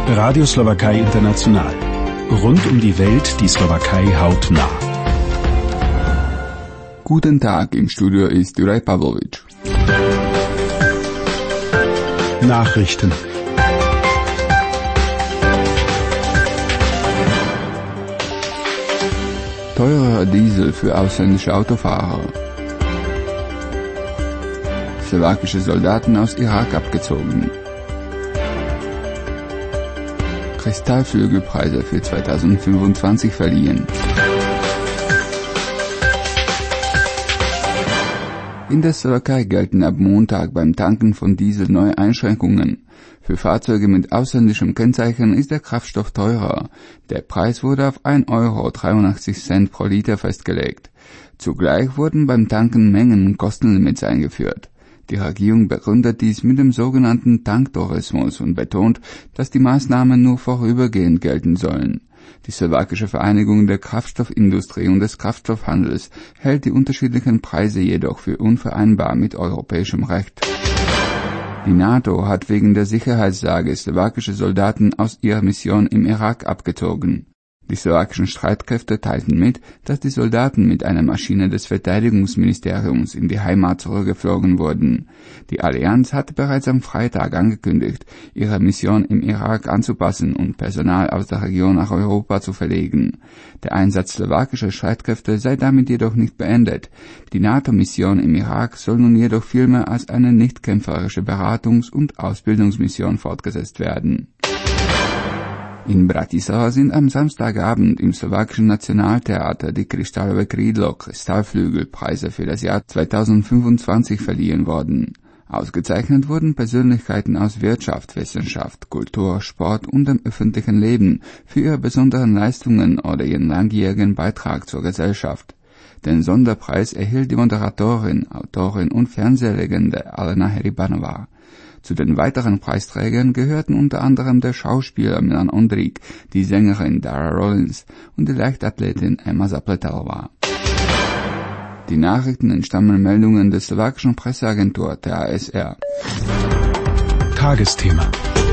Radio Slowakei International. Rund um die Welt die Slowakei hautnah. Guten Tag, im Studio ist Juraj Pavlović. Nachrichten. Teurer Diesel für ausländische Autofahrer. Slowakische Soldaten aus Irak abgezogen. Kristallflügelpreise für 2025 verliehen. In der Slowakei gelten ab Montag beim Tanken von Diesel neue Einschränkungen. Für Fahrzeuge mit ausländischem Kennzeichen ist der Kraftstoff teurer. Der Preis wurde auf 1,83 € pro Liter festgelegt. Zugleich wurden beim Tanken Mengen- und Kostenlimits eingeführt. Die Regierung begründet dies mit dem sogenannten Tanktourismus und betont, dass die Maßnahmen nur vorübergehend gelten sollen. Die slowakische Vereinigung der Kraftstoffindustrie und des Kraftstoffhandels hält die unterschiedlichen Preise jedoch für unvereinbar mit europäischem Recht. Die NATO hat wegen der Sicherheitslage slowakische Soldaten aus ihrer Mission im Irak abgezogen. Die slowakischen Streitkräfte teilten mit, dass die Soldaten mit einer Maschine des Verteidigungsministeriums in die Heimat zurückgeflogen wurden. Die Allianz hatte bereits am Freitag angekündigt, ihre Mission im Irak anzupassen und Personal aus der Region nach Europa zu verlegen. Der Einsatz slowakischer Streitkräfte sei damit jedoch nicht beendet. Die NATO-Mission im Irak soll nun jedoch vielmehr als eine nicht kämpferische Beratungs- und Ausbildungsmission fortgesetzt werden. In Bratislava sind am Samstagabend im slowakischen Nationaltheater die Kryštálové krídlo Kristallflügelpreise für das Jahr 2025 verliehen worden. Ausgezeichnet wurden Persönlichkeiten aus Wirtschaft, Wissenschaft, Kultur, Sport und dem öffentlichen Leben für ihre besonderen Leistungen oder ihren langjährigen Beitrag zur Gesellschaft. Den Sonderpreis erhielt die Moderatorin, Autorin und Fernsehlegende Alena Heribanova. Zu den weiteren Preisträgern gehörten unter anderem der Schauspieler Milan Ondrík, die Sängerin Dara Rollins und die Leichtathletin Emma Zapletalova. Die Nachrichten entstammen Meldungen der slowakischen Presseagentur TASR. Tagesthema.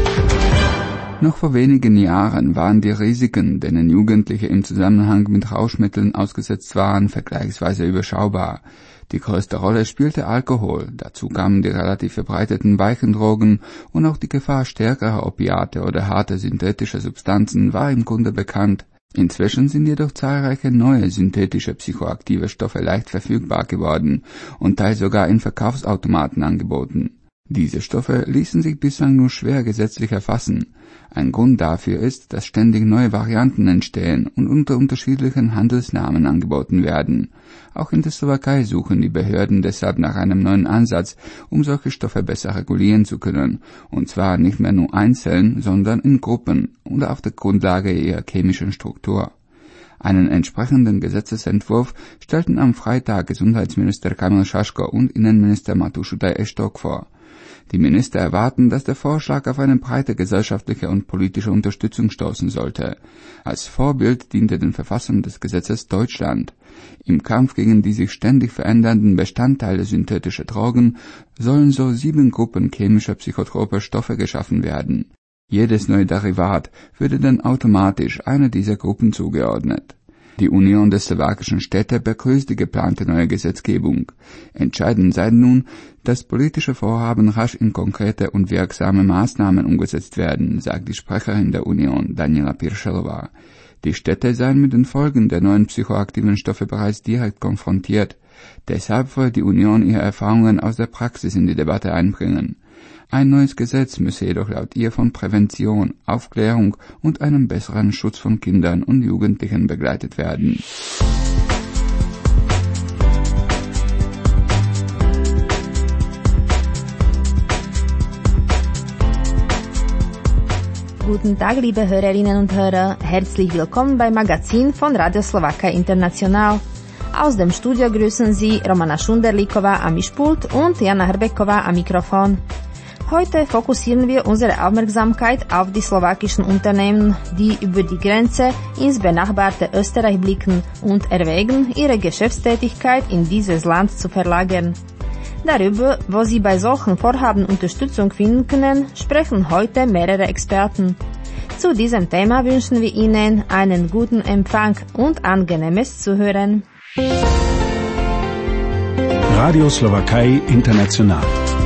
Noch vor wenigen Jahren waren die Risiken, denen Jugendliche im Zusammenhang mit Rauschmitteln ausgesetzt waren, vergleichsweise überschaubar. Die größte Rolle spielte Alkohol, dazu kamen die relativ verbreiteten weichen Drogen und auch die Gefahr stärkerer Opiate oder harter synthetischer Substanzen war im Grunde bekannt. Inzwischen sind jedoch zahlreiche neue synthetische psychoaktive Stoffe leicht verfügbar geworden und teils sogar in Verkaufsautomaten angeboten. Diese Stoffe ließen sich bislang nur schwer gesetzlich erfassen. Ein Grund dafür ist, dass ständig neue Varianten entstehen und unter unterschiedlichen Handelsnamen angeboten werden. Auch in der Slowakei suchen die Behörden deshalb nach einem neuen Ansatz, um solche Stoffe besser regulieren zu können, und zwar nicht mehr nur einzeln, sondern in Gruppen und auf der Grundlage ihrer chemischen Struktur. Einen entsprechenden Gesetzesentwurf stellten am Freitag Gesundheitsminister Kamil Šaško und Innenminister Matúš Šutaj-Eštok vor. Die Minister erwarten, dass der Vorschlag auf eine breite gesellschaftliche und politische Unterstützung stoßen sollte. Als Vorbild diente den Verfassern des Gesetzes Deutschland. Im Kampf gegen die sich ständig verändernden Bestandteile synthetischer Drogen sollen so 7 Gruppen chemischer psychotroper Stoffe geschaffen werden. Jedes neue Derivat würde dann automatisch einer dieser Gruppen zugeordnet. Die Union der slowakischen Städte begrüßt die geplante neue Gesetzgebung. Entscheidend sei nun, dass politische Vorhaben rasch in konkrete und wirksame Maßnahmen umgesetzt werden, sagt die Sprecherin der Union, Daniela Piršelová. Die Städte seien mit den Folgen der neuen psychoaktiven Stoffe bereits direkt konfrontiert. Deshalb wolle die Union ihre Erfahrungen aus der Praxis in die Debatte einbringen. Ein neues Gesetz müsse jedoch laut ihr von Prävention, Aufklärung und einem besseren Schutz von Kindern und Jugendlichen begleitet werden. Guten Tag, liebe Hörerinnen und Hörer. Herzlich willkommen beim Magazin von Radio Slowakei International. Aus dem Studio grüßen Sie Romana Šunderlíková am Mischpult und Jana Hrbeková am Mikrofon. Heute fokussieren wir unsere Aufmerksamkeit auf die slowakischen Unternehmen, die über die Grenze ins benachbarte Österreich blicken und erwägen, ihre Geschäftstätigkeit in dieses Land zu verlagern. Darüber, wo Sie bei solchen Vorhaben Unterstützung finden können, sprechen heute mehrere Experten. Zu diesem Thema wünschen wir Ihnen einen guten Empfang und angenehmes Zuhören. Radio Slowakei International.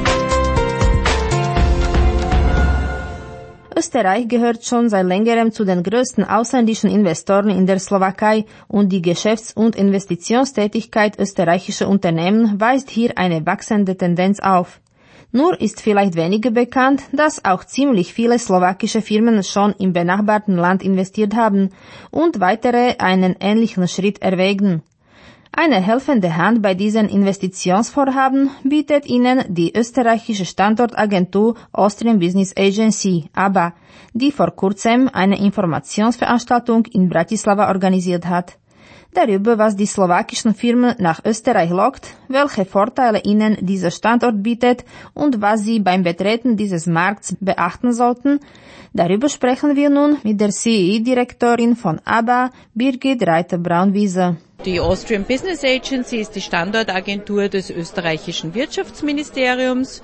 Österreich gehört schon seit längerem zu den größten ausländischen Investoren in der Slowakei und die Geschäfts- und Investitionstätigkeit österreichischer Unternehmen weist hier eine wachsende Tendenz auf. Nur ist vielleicht weniger bekannt, dass auch ziemlich viele slowakische Firmen schon im benachbarten Land investiert haben und weitere einen ähnlichen Schritt erwägen. Eine helfende Hand bei diesen Investitionsvorhaben bietet Ihnen die österreichische Standortagentur Austrian Business Agency, ABA, die vor kurzem eine Informationsveranstaltung in Bratislava organisiert hat. Darüber, was die slowakischen Firmen nach Österreich lockt, welche Vorteile ihnen dieser Standort bietet und was sie beim Betreten dieses Markts beachten sollten, darüber sprechen wir nun mit der CEI-Direktorin von ABA, Birgit Reiter-Braunwieser. Die Austrian Business Agency ist die Standortagentur des österreichischen Wirtschaftsministeriums.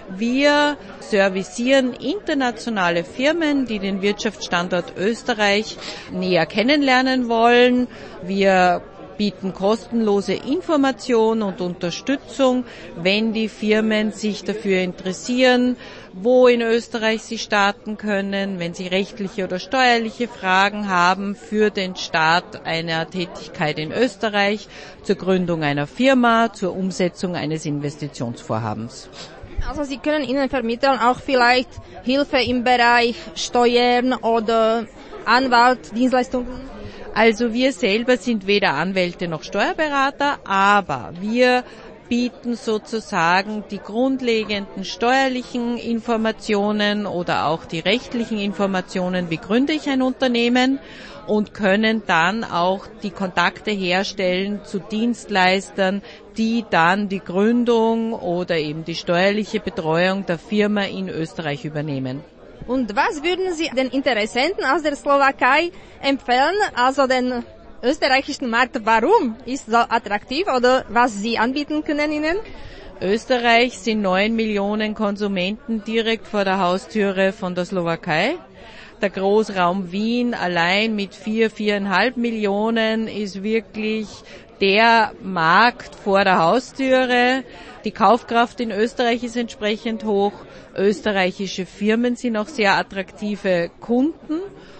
Wir servicieren internationale Firmen, die den Wirtschaftsstandort Österreich näher kennenlernen wollen. Wir bieten kostenlose Information und Unterstützung, wenn die Firmen sich dafür interessieren, wo in Österreich sie starten können, wenn sie rechtliche oder steuerliche Fragen haben für den Start einer Tätigkeit in Österreich, zur Gründung einer Firma, zur Umsetzung eines Investitionsvorhabens. Also Sie können Ihnen vermitteln auch vielleicht Hilfe im Bereich Steuern oder Anwaltsdienstleistungen? Also wir selber sind weder Anwälte noch Steuerberater, aber wir bieten sozusagen die grundlegenden steuerlichen Informationen oder auch die rechtlichen Informationen, wie gründe ich ein Unternehmen, und können dann auch die Kontakte herstellen zu Dienstleistern, die dann die Gründung oder eben die steuerliche Betreuung der Firma in Österreich übernehmen. Und was würden Sie den Interessenten aus der Slowakei empfehlen, also den österreichischen Markt? Warum ist so attraktiv oder was Sie anbieten können Ihnen? Österreich sind 9 Millionen Konsumenten direkt vor der Haustüre von der Slowakei. Der Großraum Wien allein mit 4,5 Millionen ist wirklich der Markt vor der Haustüre. Die Kaufkraft in Österreich ist entsprechend hoch. Österreichische Firmen sind auch sehr attraktive Kunden.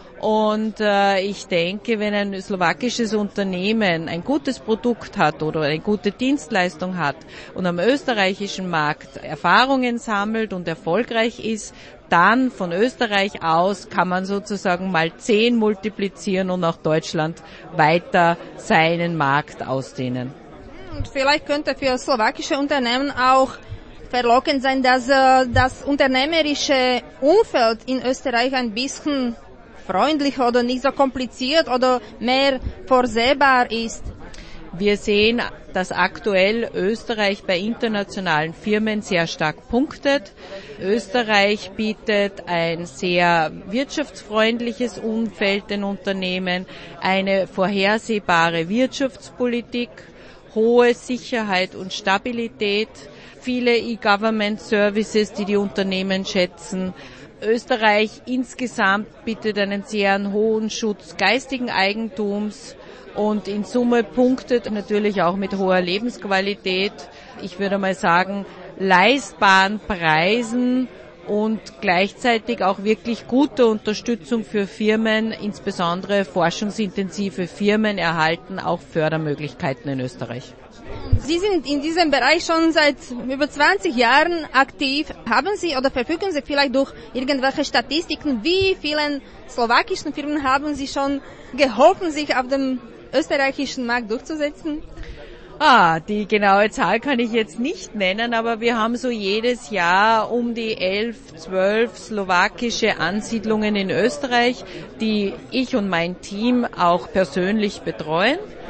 Und ich denke, wenn ein slowakisches Unternehmen ein gutes Produkt hat oder eine gute Dienstleistung hat und am österreichischen Markt Erfahrungen sammelt und erfolgreich ist, dann von Österreich aus kann man sozusagen mal 10 multiplizieren und auch Deutschland weiter seinen Markt ausdehnen. Und vielleicht könnte für slowakische Unternehmen auch verlockend sein, dass das unternehmerische Umfeld in Österreich ein bisschen freundlicher oder nicht so kompliziert oder mehr vorsehbar ist. Wir sehen, dass aktuell Österreich bei internationalen Firmen sehr stark punktet. Österreich bietet ein sehr wirtschaftsfreundliches Umfeld den Unternehmen, eine vorhersehbare Wirtschaftspolitik, hohe Sicherheit und Stabilität, viele E-Government-Services, die die Unternehmen schätzen. Österreich insgesamt bietet einen sehr hohen Schutz geistigen Eigentums und in Summe punktet natürlich auch mit hoher Lebensqualität. Ich würde mal sagen, leistbaren Preisen und gleichzeitig auch wirklich gute Unterstützung für Firmen, insbesondere forschungsintensive Firmen erhalten auch Fördermöglichkeiten in Österreich. Sie sind in diesem Bereich schon seit über 20 Jahren aktiv. Haben Sie oder verfügen Sie vielleicht durch irgendwelche Statistiken, wie vielen slowakischen Firmen haben Sie schon geholfen, sich auf dem österreichischen Markt durchzusetzen? Die genaue Zahl kann ich jetzt nicht nennen, aber wir haben so jedes Jahr um die 11, 12 slowakische Ansiedlungen in Österreich, die ich und mein Team auch persönlich betreuen.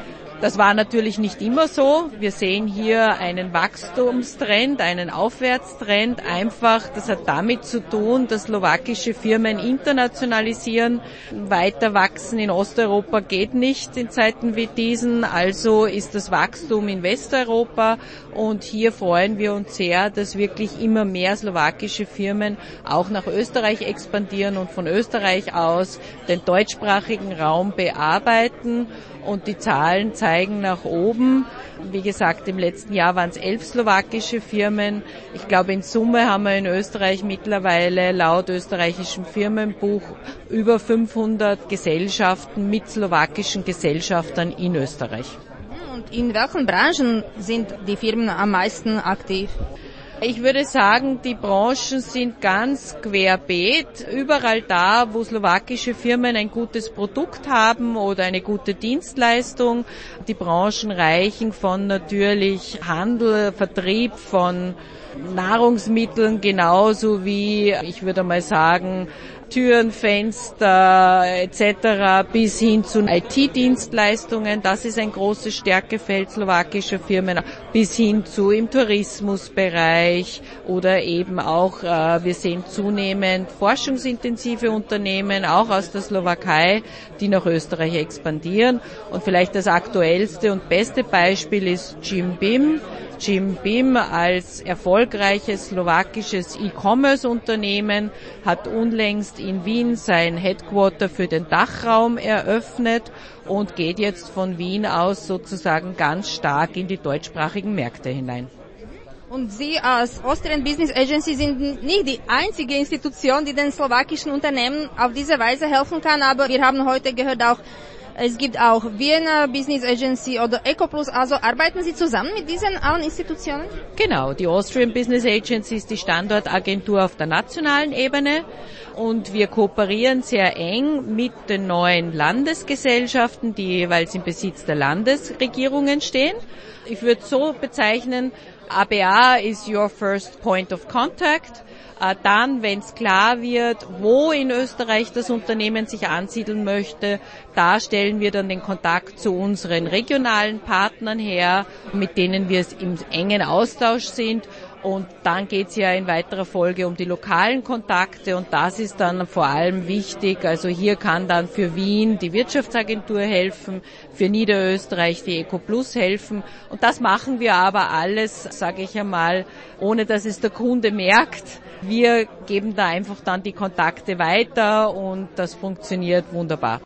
Das war natürlich nicht immer so. Wir sehen hier einen Wachstumstrend, einen Aufwärtstrend. Einfach, das hat damit zu tun, dass slowakische Firmen internationalisieren. Weiter wachsen in Osteuropa geht nicht in Zeiten wie diesen. Also ist das Wachstum in Westeuropa. Und hier freuen wir uns sehr, dass wirklich immer mehr slowakische Firmen auch nach Österreich expandieren und von Österreich aus den deutschsprachigen Raum bearbeiten. Und die Zahlen zeigen nach oben. Wie gesagt, im letzten Jahr waren es 11 slowakische Firmen. Ich glaube, in Summe haben wir in Österreich mittlerweile laut österreichischem Firmenbuch über 500 Gesellschaften mit slowakischen Gesellschaftern in Österreich. Und in welchen Branchen sind die Firmen am meisten aktiv? Ich würde sagen, die Branchen sind ganz querbeet. Überall da, wo slowakische Firmen ein gutes Produkt haben oder eine gute Dienstleistung. Die Branchen reichen von natürlich Handel, Vertrieb von Nahrungsmitteln genauso wie, ich würde mal sagen, Türen, Fenster etc. bis hin zu IT-Dienstleistungen. Das ist ein großes Stärkefeld slowakischer Firmen, bis hin zu im Tourismusbereich oder eben auch, wir sehen zunehmend forschungsintensive Unternehmen, auch aus der Slowakei, die nach Österreich expandieren. Und vielleicht das aktuellste und beste Beispiel ist Jim Beam. Jim Beam als erfolgreiches slowakisches E-Commerce-Unternehmen hat unlängst in Wien sein Headquarter für den Dachraum eröffnet und geht jetzt von Wien aus sozusagen ganz stark in die deutschsprachigen Märkte hinein. Und Sie als Austrian Business Agency sind nicht die einzige Institution, die den slowakischen Unternehmen auf diese Weise helfen kann, aber wir haben heute gehört auch, es gibt auch Vienna Business Agency oder Ecoplus. Also arbeiten Sie zusammen mit diesen allen Institutionen? Genau, die Austrian Business Agency ist die Standortagentur auf der nationalen Ebene und wir kooperieren sehr eng mit den neuen Landesgesellschaften, die jeweils im Besitz der Landesregierungen stehen. Ich würde so bezeichnen, ABA is your first point of contact. Dann, wenn es klar wird, wo in Österreich das Unternehmen sich ansiedeln möchte, da stellen wir dann den Kontakt zu unseren regionalen Partnern her, mit denen wir im engen Austausch sind. Und dann geht es ja in weiterer Folge um die lokalen Kontakte und das ist dann vor allem wichtig. Also hier kann dann für Wien die Wirtschaftsagentur helfen, für Niederösterreich die Ecoplus helfen. Und das machen wir aber alles, sage ich einmal, ohne dass es der Kunde merkt. Wir geben da einfach dann die Kontakte weiter und das funktioniert wunderbar.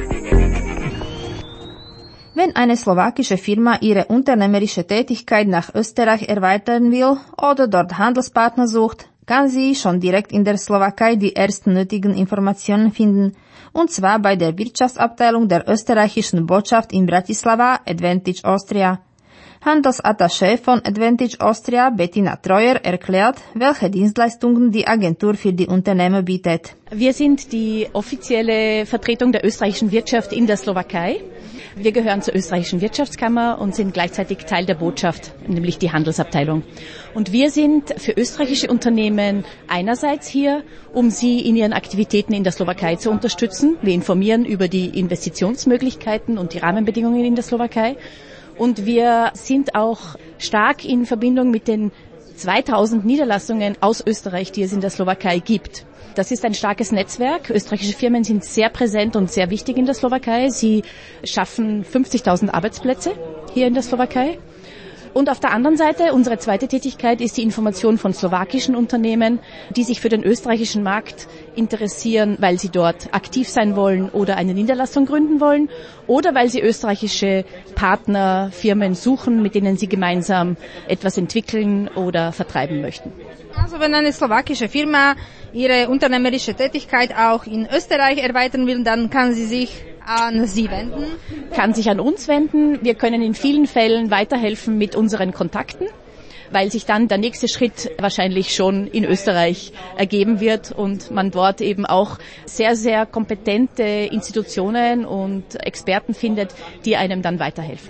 Wenn eine slowakische Firma ihre unternehmerische Tätigkeit nach Österreich erweitern will oder dort Handelspartner sucht, kann sie schon direkt in der Slowakei die ersten nötigen Informationen finden, und zwar bei der Wirtschaftsabteilung der österreichischen Botschaft in Bratislava, Advantage Austria. Handelsattaché von Advantage Austria, Bettina Treuer, erklärt, welche Dienstleistungen die Agentur für die Unternehmer bietet. Wir sind die offizielle Vertretung der österreichischen Wirtschaft in der Slowakei. Wir gehören zur österreichischen Wirtschaftskammer und sind gleichzeitig Teil der Botschaft, nämlich die Handelsabteilung. Und wir sind für österreichische Unternehmen einerseits hier, um sie in ihren Aktivitäten in der Slowakei zu unterstützen. Wir informieren über die Investitionsmöglichkeiten und die Rahmenbedingungen in der Slowakei. Und wir sind auch stark in Verbindung mit den 2000 Niederlassungen aus Österreich, die es in der Slowakei gibt. Das ist ein starkes Netzwerk. Österreichische Firmen sind sehr präsent und sehr wichtig in der Slowakei. Sie schaffen 50.000 Arbeitsplätze hier in der Slowakei. Und auf der anderen Seite, unsere zweite Tätigkeit ist die Information von slowakischen Unternehmen, die sich für den österreichischen Markt interessieren, weil sie dort aktiv sein wollen oder eine Niederlassung gründen wollen oder weil sie österreichische Partner, Firmen suchen, mit denen sie gemeinsam etwas entwickeln oder vertreiben möchten. Also wenn eine slowakische Firma ihre unternehmerische Tätigkeit auch in Österreich erweitern will, dann kann sie sich an Sie wenden? Kann sich an uns wenden. Wir können in vielen Fällen weiterhelfen mit unseren Kontakten, weil sich dann der nächste Schritt wahrscheinlich schon in Österreich ergeben wird und man dort eben auch sehr, sehr kompetente Institutionen und Experten findet, die einem dann weiterhelfen.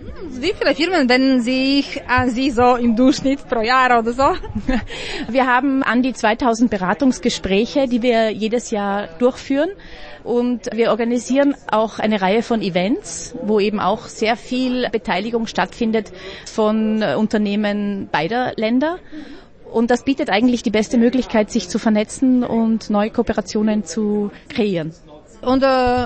Wie viele Firmen wenden sich an Sie so im Durchschnitt pro Jahr oder so? Wir haben an die 2000 Beratungsgespräche, die wir jedes Jahr durchführen. Und wir organisieren auch eine Reihe von Events, wo eben auch sehr viel Beteiligung stattfindet von Unternehmen beider Länder. Und das bietet eigentlich die beste Möglichkeit, sich zu vernetzen und neue Kooperationen zu kreieren. Und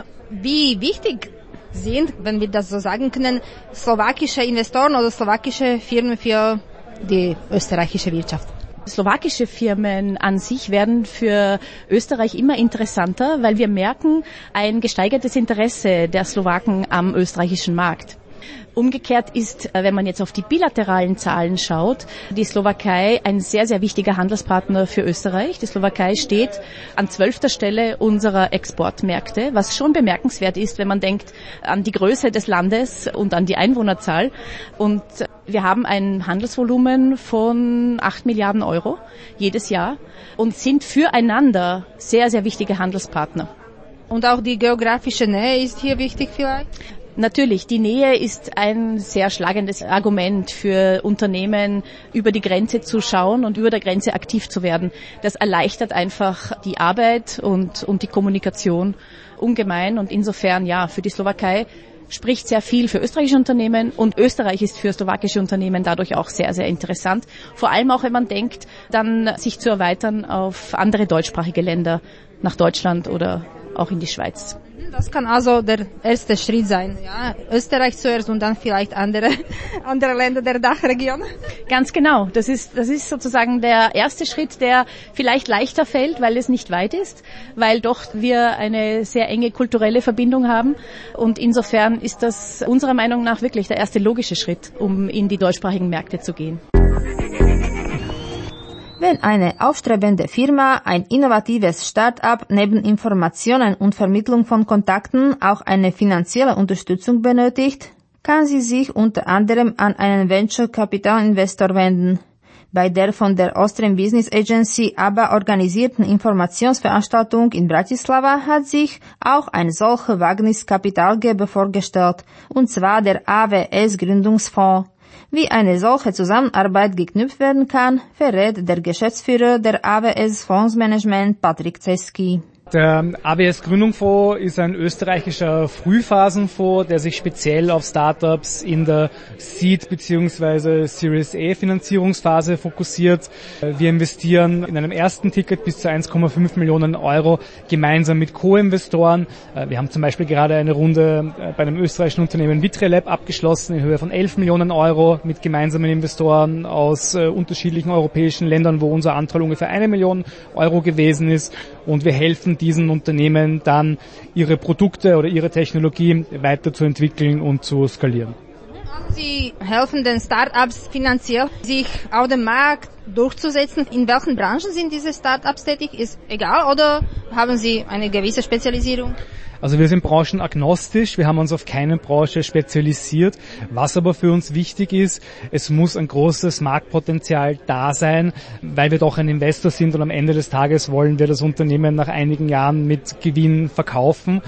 wie wichtig sind, wenn wir das so sagen können, slowakische Investoren oder slowakische Firmen für die österreichische Wirtschaft? Slowakische Firmen an sich werden für Österreich immer interessanter, weil wir merken ein gesteigertes Interesse der Slowaken am österreichischen Markt. Umgekehrt ist, wenn man jetzt auf die bilateralen Zahlen schaut, die Slowakei ein sehr, sehr wichtiger Handelspartner für Österreich. Die Slowakei steht an 12. Stelle unserer Exportmärkte, was schon bemerkenswert ist, wenn man denkt an die Größe des Landes und an die Einwohnerzahl. Und wir haben ein Handelsvolumen von 8 Milliarden Euro jedes Jahr und sind füreinander sehr, sehr wichtige Handelspartner. Und auch die geografische Nähe ist hier wichtig vielleicht? Natürlich, die Nähe ist ein sehr schlagendes Argument für Unternehmen, über die Grenze zu schauen und über der Grenze aktiv zu werden. Das erleichtert einfach die Arbeit und die Kommunikation ungemein. Und insofern, ja, für die Slowakei spricht sehr viel für österreichische Unternehmen und Österreich ist für slowakische Unternehmen dadurch auch sehr, sehr interessant. Vor allem auch, wenn man denkt, dann sich zu erweitern auf andere deutschsprachige Länder, nach Deutschland oder auch in die Schweiz. Das kann also der erste Schritt sein, ja. Österreich zuerst und dann vielleicht andere Länder der Dachregion. Ganz genau. Das ist sozusagen der erste Schritt, der vielleicht leichter fällt, weil es nicht weit ist, weil doch wir eine sehr enge kulturelle Verbindung haben. Und insofern ist das unserer Meinung nach wirklich der erste logische Schritt, um in die deutschsprachigen Märkte zu gehen. Wenn eine aufstrebende Firma, ein innovatives Start-up neben Informationen und Vermittlung von Kontakten auch eine finanzielle Unterstützung benötigt, kann sie sich unter anderem an einen Venture-Capital-Investor wenden. Bei der von der Austrian Business Agency ABBA organisierten Informationsveranstaltung in Bratislava hat sich auch ein solcher Wagniskapitalgeber vorgestellt, und zwar der AWS Gründungsfonds. Wie eine solche Zusammenarbeit geknüpft werden kann, verrät der Geschäftsführer der AWS Fondsmanagement Patrick Zeski. Der AWS Gründungsfonds ist ein österreichischer Frühphasenfonds, der sich speziell auf Startups in der Seed- bzw. Series A Finanzierungsphase fokussiert. Wir investieren in einem ersten Ticket bis zu 1,5 Millionen Euro gemeinsam mit Co-Investoren. Wir haben zum Beispiel gerade eine Runde bei einem österreichischen Unternehmen Vitrelab abgeschlossen in Höhe von 11 Millionen Euro mit gemeinsamen Investoren aus unterschiedlichen europäischen Ländern, wo unser Anteil ungefähr 1 Million Euro gewesen ist. Und wir helfen diesen Unternehmen dann, ihre Produkte oder ihre Technologie weiterzuentwickeln und zu skalieren. Sie helfen den Start-ups finanziell, sich auf dem Markt durchzusetzen. In welchen Branchen sind diese Start-ups tätig? Ist egal, oder haben Sie eine gewisse Spezialisierung? Also wir sind branchenagnostisch, wir haben uns auf keine Branche spezialisiert. Was aber für uns wichtig ist, es muss ein großes Marktpotenzial da sein, weil wir doch ein Investor sind und am Ende des Tages wollen wir das Unternehmen nach einigen Jahren mit Gewinn verkaufen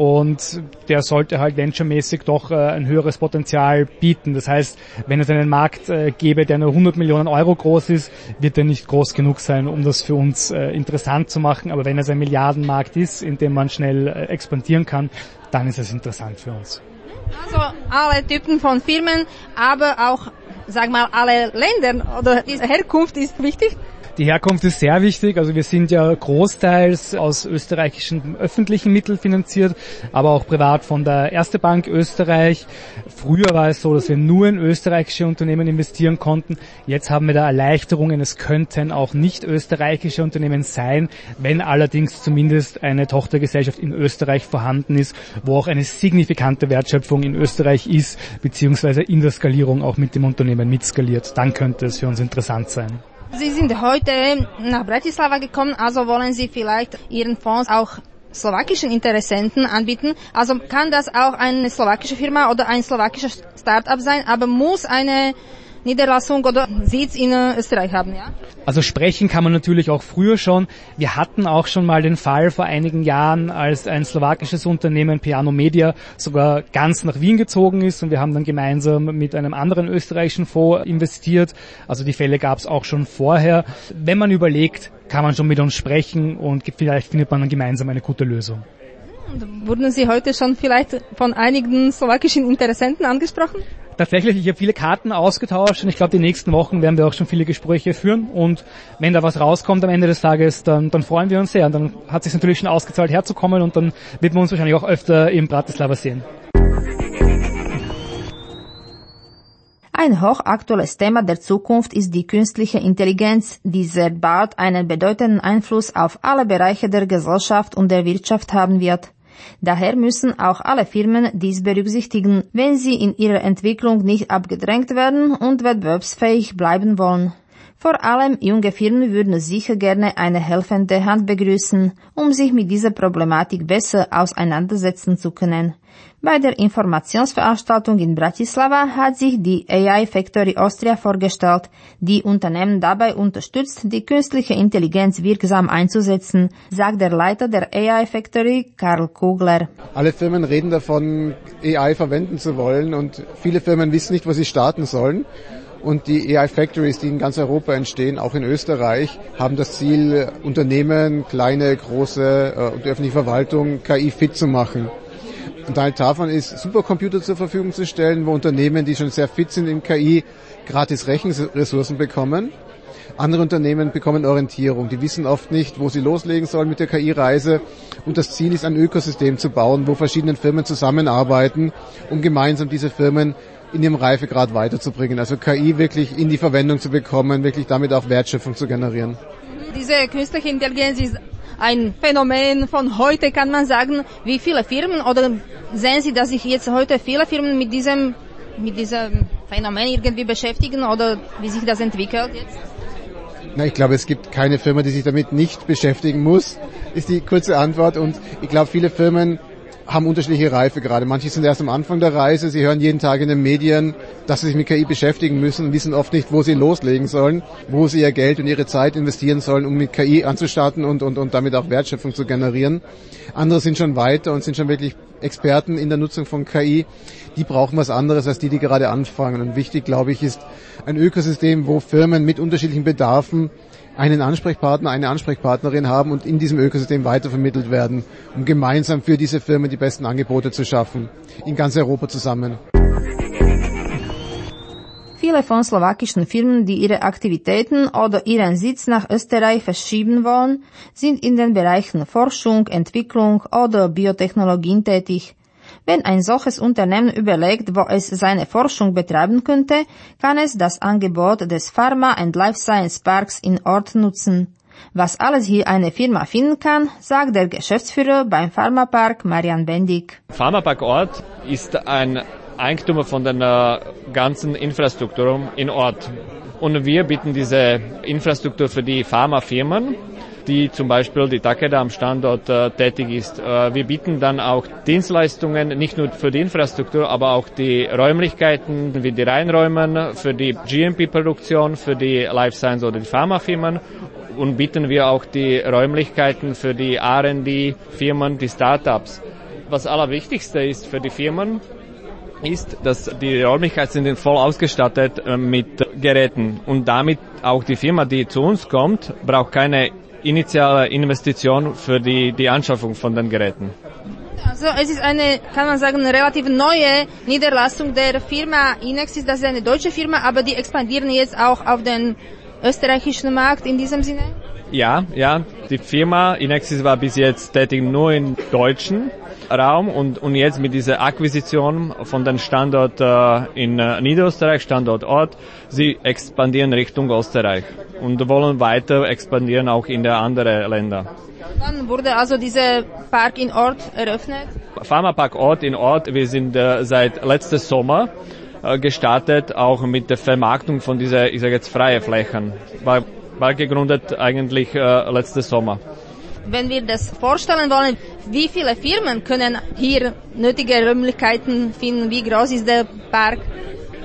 und der sollte halt venturemäßig doch ein höheres Potenzial bieten. Das heißt, wenn es einen Markt gäbe, der nur 100 Millionen Euro groß ist, wird er nicht groß genug sein, um das für uns interessant zu machen. Aber wenn es ein Milliardenmarkt ist, in dem man schnell expandieren kann, dann ist es interessant für uns. Also alle Typen von Firmen, aber auch, sag mal, alle Länder oder die Herkunft ist wichtig? Die Herkunft ist sehr wichtig. Also wir sind ja großteils aus österreichischen öffentlichen Mitteln finanziert, aber auch privat von der Erste Bank Österreich. Früher war es so, dass wir nur in österreichische Unternehmen investieren konnten. Jetzt haben wir da Erleichterungen. Es könnten auch nicht österreichische Unternehmen sein, wenn allerdings zumindest eine Tochtergesellschaft in Österreich vorhanden ist, wo auch eine signifikante Wertschöpfung in Österreich ist, beziehungsweise in der Skalierung auch mit dem Unternehmen mitskaliert. Dann könnte es für uns interessant sein. Sie sind heute nach Bratislava gekommen, also wollen Sie vielleicht Ihren Fonds auch slowakischen Interessenten anbieten. Also kann das auch eine slowakische Firma oder ein slowakisches Start-up sein, aber muss Niederlassung oder Sitz in Österreich haben, ja? Also sprechen kann man natürlich auch früher schon. Wir hatten auch schon mal den Fall vor einigen Jahren, als ein slowakisches Unternehmen, Piano Media, sogar ganz nach Wien gezogen ist und wir haben dann gemeinsam mit einem anderen österreichischen Fonds investiert. Also die Fälle gab es auch schon vorher. Wenn man überlegt, kann man schon mit uns sprechen und vielleicht findet man dann gemeinsam eine gute Lösung. Wurden Sie heute schon vielleicht von einigen slowakischen Interessenten angesprochen? Tatsächlich, ich habe viele Karten ausgetauscht und ich glaube, die nächsten Wochen werden wir auch schon viele Gespräche führen und wenn da was rauskommt am Ende des Tages, dann freuen wir uns sehr und dann hat es sich natürlich schon ausgezahlt herzukommen und dann wird man uns wahrscheinlich auch öfter in Bratislava sehen. Ein hochaktuelles Thema der Zukunft ist die künstliche Intelligenz, die sehr bald einen bedeutenden Einfluss auf alle Bereiche der Gesellschaft und der Wirtschaft haben wird. Daher müssen auch alle Firmen dies berücksichtigen, wenn sie in ihrer Entwicklung nicht abgedrängt werden und wettbewerbsfähig bleiben wollen. Vor allem junge Firmen würden sicher gerne eine helfende Hand begrüßen, um sich mit dieser Problematik besser auseinandersetzen zu können. Bei der Informationsveranstaltung in Bratislava hat sich die AI Factory Austria vorgestellt, die Unternehmen dabei unterstützt, die künstliche Intelligenz wirksam einzusetzen, sagt der Leiter der AI Factory, Karl Kugler. Alle Firmen reden davon, AI verwenden zu wollen und viele Firmen wissen nicht, wo sie starten sollen. Und die AI Factories, die in ganz Europa entstehen, auch in Österreich, haben das Ziel, Unternehmen, kleine, große und die öffentliche Verwaltung KI fit zu machen. Ein Teil davon ist, Supercomputer zur Verfügung zu stellen, wo Unternehmen, die schon sehr fit sind in KI, gratis Rechenressourcen bekommen. Andere Unternehmen bekommen Orientierung. Die wissen oft nicht, wo sie loslegen sollen mit der KI-Reise. Und das Ziel ist, ein Ökosystem zu bauen, wo verschiedene Firmen zusammenarbeiten, um gemeinsam diese Firmen in ihrem Reifegrad weiterzubringen. Also KI wirklich in die Verwendung zu bekommen, wirklich damit auch Wertschöpfung zu generieren. Diese künstliche Intelligenz ist ein Phänomen von heute, kann man sagen. Wie viele Firmen, oder sehen Sie, dass sich jetzt heute viele Firmen mit diesem Phänomen irgendwie beschäftigen, oder wie sich das entwickelt jetzt? Na, ich glaube, es gibt keine Firma, die sich damit nicht beschäftigen muss, ist die kurze Antwort. Und ich glaube, viele Firmen haben unterschiedliche Reifegrade. Manche sind erst am Anfang der Reise, sie hören jeden Tag in den Medien, dass sie sich mit KI beschäftigen müssen und wissen oft nicht, wo sie loslegen sollen, wo sie ihr Geld und ihre Zeit investieren sollen, um mit KI anzustarten und damit auch Wertschöpfung zu generieren. Andere sind schon weiter und sind schon wirklich Experten in der Nutzung von KI. Die brauchen was anderes als die gerade anfangen. Und wichtig, glaube ich, ist ein Ökosystem, wo Firmen mit unterschiedlichen Bedarfen einen Ansprechpartner, eine Ansprechpartnerin haben und in diesem Ökosystem weitervermittelt werden, um gemeinsam für diese Firmen die besten Angebote zu schaffen, in ganz Europa zusammen. Viele von slowakischen Firmen, die ihre Aktivitäten oder ihren Sitz nach Österreich verschieben wollen, sind in den Bereichen Forschung, Entwicklung oder Biotechnologien tätig. Wenn ein solches Unternehmen überlegt, wo es seine Forschung betreiben könnte, kann es das Angebot des Pharma and Life Science Parks in Ort nutzen. Was alles hier eine Firma finden kann, sagt der Geschäftsführer beim Pharmapark, Marian Bendig. Pharmapark Ort ist ein Eigentümer von der ganzen Infrastruktur in Ort. Und wir bieten diese Infrastruktur für die Pharmafirmen, die zum Beispiel die Takeda am Standort tätig ist. Wir bieten dann auch Dienstleistungen, nicht nur für die Infrastruktur, aber auch die Räumlichkeiten, wie die Reinräumen, für die GMP-Produktion, für die Life Science oder die Pharmafirmen. Und bieten wir auch die Räumlichkeiten für die R&D-Firmen, die Startups. Was allerwichtigste ist für die Firmen, ist, dass die Räumlichkeiten sind voll ausgestattet mit Geräten. Und damit auch die Firma, die zu uns kommt, braucht keine initiale Investition für die Anschaffung von den Geräten. Also es ist eine, kann man sagen, relativ neue Niederlassung der Firma Inexis. Das ist eine deutsche Firma, aber die expandieren jetzt auch auf den österreichischen Markt in diesem Sinne? Ja, die Firma Inexis war bis jetzt tätig nur im deutschen Raum und jetzt mit dieser Akquisition von dem Standort in Niederösterreich, Standort Ort, sie expandieren Richtung Österreich und wollen weiter expandieren auch in die anderen Länder. Wann wurde also dieser Park in Ort eröffnet? Pharmapark Ort in Ort, wir sind seit letzten Sommer gestartet, auch mit der Vermarktung von dieser, ich sage jetzt, freie Flächen. War gegründet eigentlich letzten Sommer. Wenn wir das vorstellen wollen, wie viele Firmen können hier nötige Räumlichkeiten finden? Wie groß ist der Park?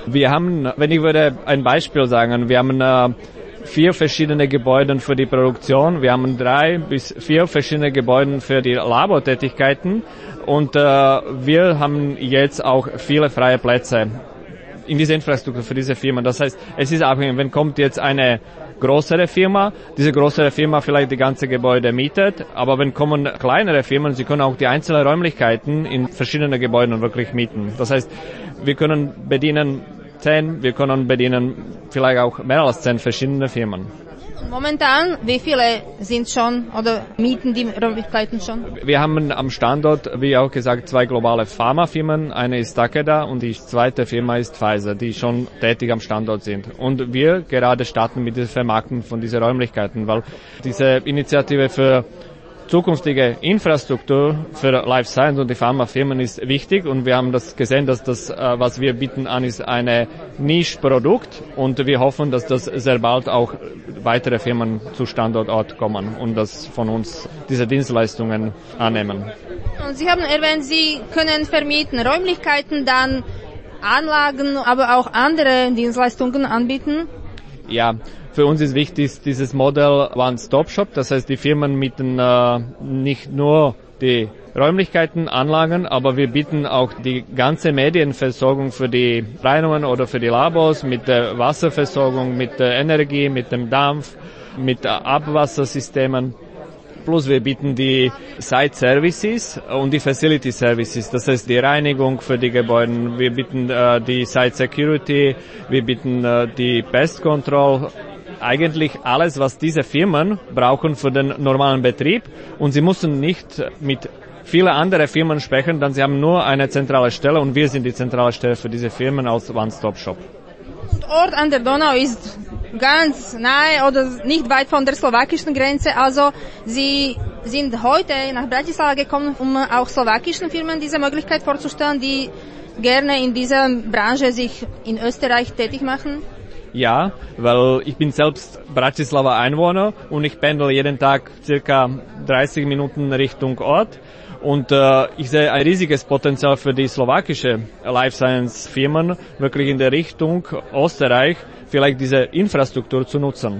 Wir haben, wenn ich würde ein Beispiel sagen, wir haben 4 verschiedene Gebäude für die Produktion, wir haben 3 bis 4 verschiedene Gebäude für die Labortätigkeiten und wir haben jetzt auch viele freie Plätze in dieser Infrastruktur für diese Firmen. Das heißt, es ist abhängig, wenn kommt jetzt eine größere Firma, diese größere Firma vielleicht die ganze Gebäude mietet, aber wenn kommen kleinere Firmen, sie können auch die einzelnen Räumlichkeiten in verschiedenen Gebäuden wirklich mieten. Das heißt, wir können bedienen 10, wir können bedienen vielleicht auch mehr als 10 verschiedene Firmen. Momentan, wie viele sind schon oder mieten die Räumlichkeiten schon? Wir haben am Standort, wie auch gesagt, 2 globale Pharmafirmen. Eine ist Takeda und die zweite Firma ist Pfizer, die schon tätig am Standort sind. Und wir gerade starten mit der Vermarktung von diesen Räumlichkeiten, weil diese Initiative für zukünftige Infrastruktur für Life Science und die Pharmafirmen ist wichtig und wir haben das gesehen, dass das, was wir bieten an, ist eine Niche-Produkt und wir hoffen, dass das sehr bald auch weitere Firmen zu Standort kommen und das von uns diese Dienstleistungen annehmen. Und Sie haben erwähnt, Sie können vermieten Räumlichkeiten, dann Anlagen, aber auch andere Dienstleistungen anbieten? Ja. Für uns ist wichtig dieses Modell One-Stop-Shop, das heißt, die Firmen mieten nicht nur die Räumlichkeiten, Anlagen, aber wir bieten auch die ganze Medienversorgung für die Reinigungen oder für die Labors mit der Wasserversorgung, mit der Energie, mit dem Dampf, mit Abwassersystemen. Plus wir bieten die Site Services und die Facility Services, das heißt die Reinigung für die Gebäude. Wir bieten die Site Security, wir bieten die Pest Control. Eigentlich alles, was diese Firmen brauchen für den normalen Betrieb und sie müssen nicht mit vielen anderen Firmen sprechen, denn sie haben nur eine zentrale Stelle und wir sind die zentrale Stelle für diese Firmen als One-Stop-Shop. Und Ort an der Donau ist ganz nahe oder nicht weit von der slowakischen Grenze, also Sie sind heute nach Bratislava gekommen, um auch slowakischen Firmen diese Möglichkeit vorzustellen, die gerne in dieser Branche sich in Österreich tätig machen? Ja, weil ich bin selbst Bratislava Einwohner und ich pendel jeden Tag circa 30 Minuten Richtung Ort und ich sehe ein riesiges Potenzial für die slowakische Life Science Firmen, wirklich in der Richtung Österreich vielleicht diese Infrastruktur zu nutzen.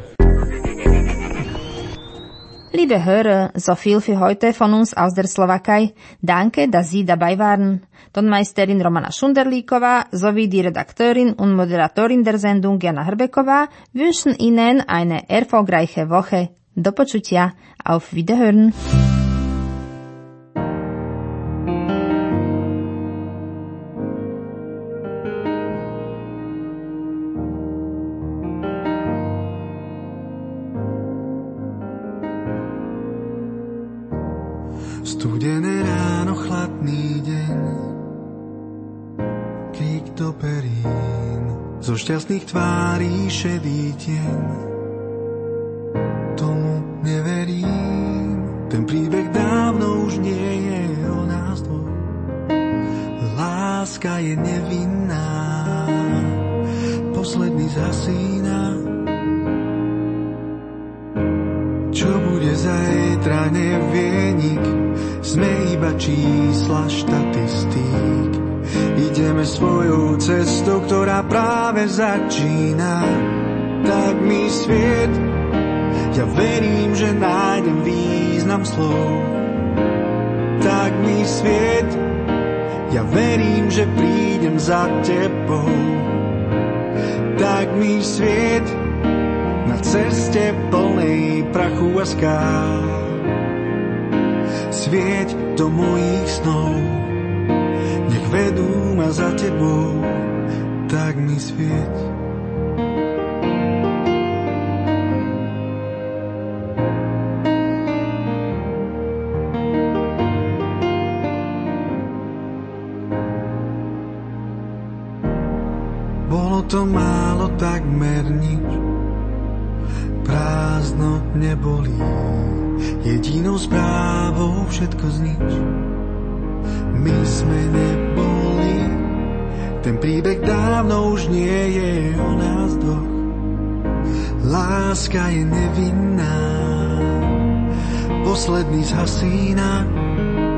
Liebe Hörer, so viel für heute von uns aus der Slowakei. Danke, dass Sie dabei waren. Tonmeisterin Romana Šunderlíková sowie die Redakteurin und Moderatorin der Sendung Jana Hrbeková wünschen Ihnen eine erfolgreiche Woche. Do počutia, auf Wiederhören. Studené ráno, chladný deň, krík do perín, zo šťastných tvárí šedý tieň. Tomu neverím, ten príbeh dávno už nie je o nás dvoch. Láska je nevinná, posledný zhasína. Čo bude zajtra, nevie nik, sme iba čísla štatistík. Ideme svojou cestou, ktorá práve začína. Tak mi sviet, ja verím, že nájdem význam slov. Tak mi sviet, ja verím, že prídem za tebou. Tak mi sviet, na ceste plnej prachu a skál. Svieť do mojich snov, nech vedú ma za tebou, tak mi svieť. Bolo to málo, takmer nič, prázdno nebolí. Jedinou správou všetko znič. My sme neboli, ten príbeh dávno už nie je o nás dvoch. Láska je nevinná, posledný zhasína.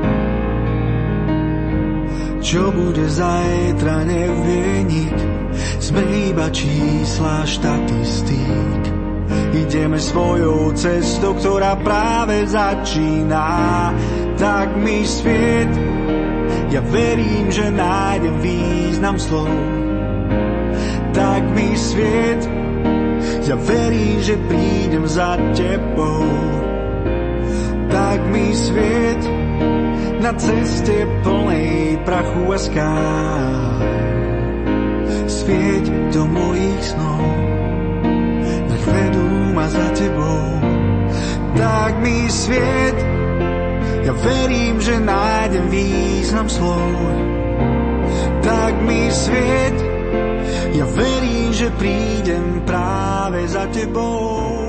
Čo bude zajtra, nevie nik, sme iba čísla štatistík. Ideme svojou cestou, ktorá práve začína. Tak mi sviet, ja verím, že nájdem význam slov. Tak mi sviet, ja verím, že prídem za tebou. Tak mi sviet, na ceste plnej prachu a skál. Svieť do mojich snov, nech vedú ma za tebou. Tak mi sviet, ja verím, že nájdem význam slov. Tak mi sviet, ja verím, že prídem práve za tebou.